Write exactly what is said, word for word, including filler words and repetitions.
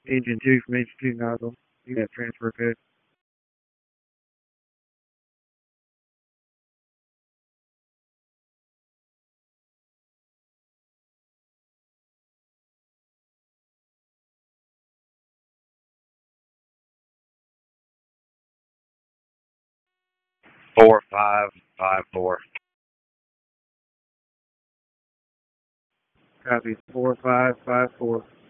Engine two from engine two nozzle. You got transfer code. Four five five four. Copy. Four five five four.